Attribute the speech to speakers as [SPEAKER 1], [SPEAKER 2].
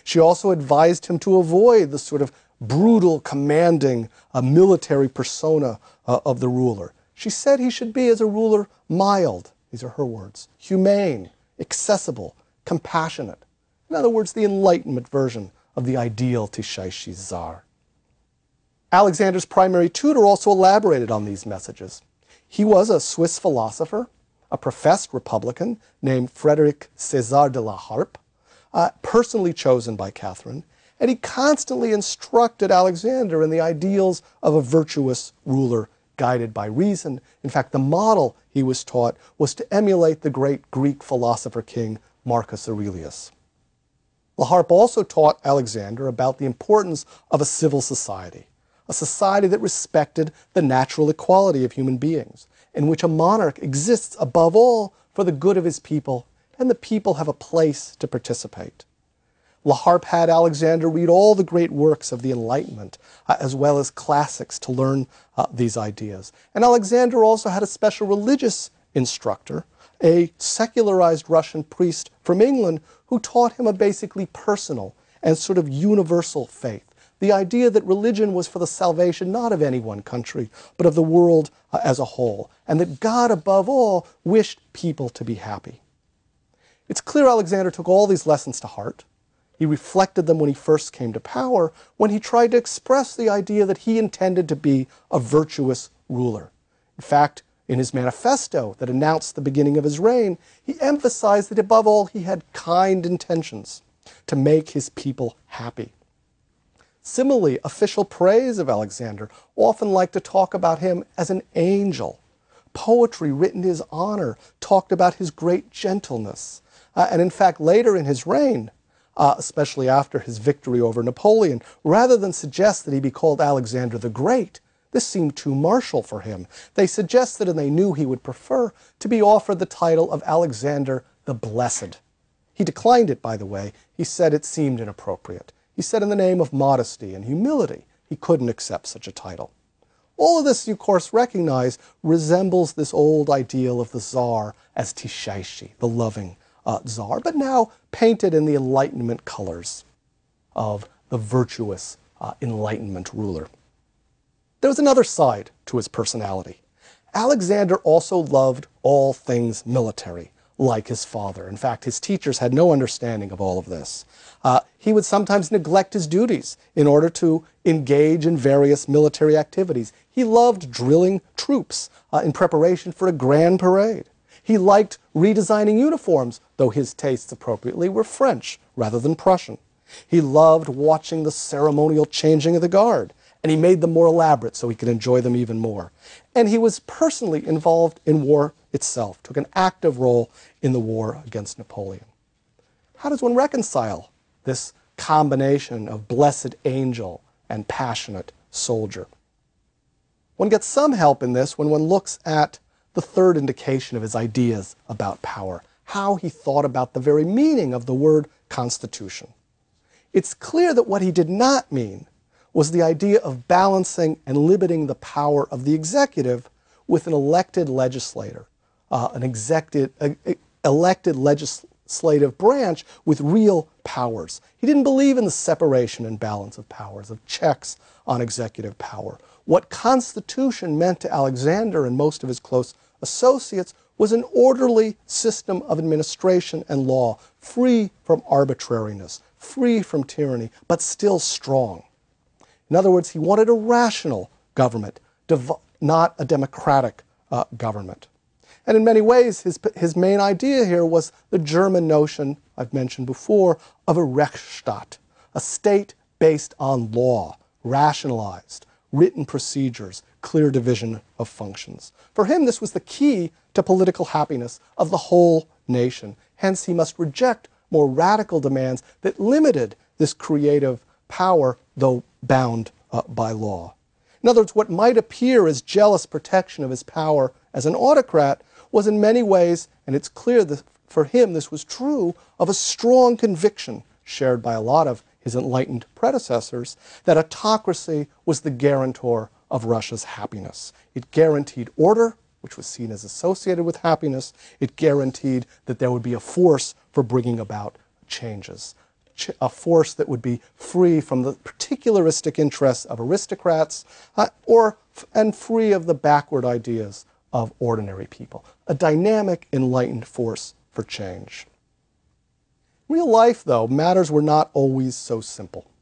[SPEAKER 1] She also advised him to avoid the sort of brutal, commanding military persona of the ruler. She said he should be, as a ruler, mild, these are her words, humane, accessible, compassionate. In other words, the Enlightenment version of the ideal Tishashi Tsar. Alexander's primary tutor also elaborated on these messages. He was a Swiss philosopher, a professed Republican named Frederick César de la Harpe, personally chosen by Catherine, and he constantly instructed Alexander in the ideals of a virtuous ruler guided by reason. In fact, the model he was taught was to emulate the great Greek philosopher king Marcus Aurelius. La Harpe also taught Alexander about the importance of a civil society, a society that respected the natural equality of human beings, in which a monarch exists above all for the good of his people, and the people have a place to participate. La Harpe had Alexander read all the great works of the Enlightenment, as well as classics, to learn these ideas. And Alexander also had a special religious instructor, a secularized Russian priest from England, who taught him a basically personal and sort of universal faith. The idea that religion was for the salvation not of any one country, but of the world as a whole, and that God above all wished people to be happy. It's clear Alexander took all these lessons to heart. He reflected them when he first came to power, when he tried to express the idea that he intended to be a virtuous ruler. In fact, in his manifesto that announced the beginning of his reign, he emphasized that above all he had kind intentions to make his people happy. Similarly, official praise of Alexander often liked to talk about him as an angel. Poetry written in his honor talked about his great gentleness. And in fact, later in his reign, especially after his victory over Napoleon, rather than suggest that he be called Alexander the Great, this seemed too martial for him. They suggested, and they knew he would prefer, to be offered the title of Alexander the Blessed. He declined it, by the way. He said it seemed inappropriate. He said in the name of modesty and humility, he couldn't accept such a title. All of this, you of course recognize, resembles this old ideal of the Tsar as Tishashi, the loving Tsar, but now painted in the Enlightenment colors of the virtuous Enlightenment ruler. There was another side to his personality. Alexander also loved all things military, like his father. In fact, his teachers had no understanding of all of this. He would sometimes neglect his duties in order to engage in various military activities. He loved drilling troops in preparation for a grand parade. He liked redesigning uniforms, though his tastes appropriately were French rather than Prussian. He loved watching the ceremonial changing of the guard, and he made them more elaborate so he could enjoy them even more. And he was personally involved in war itself, took an active role in the war against Napoleon. How does one reconcile this combination of blessed angel and passionate soldier? One gets some help in this when one looks at the third indication of his ideas about power, how he thought about the very meaning of the word constitution. It's clear that what he did not mean was the idea of balancing and limiting the power of the executive with an elected legislator, elected legislative branch with real powers. He didn't believe in the separation and balance of powers, of checks on executive power. What constitution meant to Alexander and most of his close associates was an orderly system of administration and law, free from arbitrariness, free from tyranny, but still strong. In other words, he wanted a rational government, not a democratic government. And in many ways, his main idea here was the German notion, I've mentioned before, of a Rechtsstaat, a state based on law, rationalized, written procedures, clear division of functions. For him, this was the key to political happiness of the whole nation. Hence, he must reject more radical demands that limited this creative power, though bound by law. In other words, what might appear as jealous protection of his power as an autocrat was in many ways, and it's clear that for him this was true, of a strong conviction shared by a lot of his enlightened predecessors, that autocracy was the guarantor of Russia's happiness. It guaranteed order, which was seen as associated with happiness. It guaranteed that there would be a force for bringing about changes. a force that would be free from the particularistic interests of aristocrats and free of the backward ideas of ordinary people. A dynamic, enlightened force for change. In real life, though, matters were not always so simple.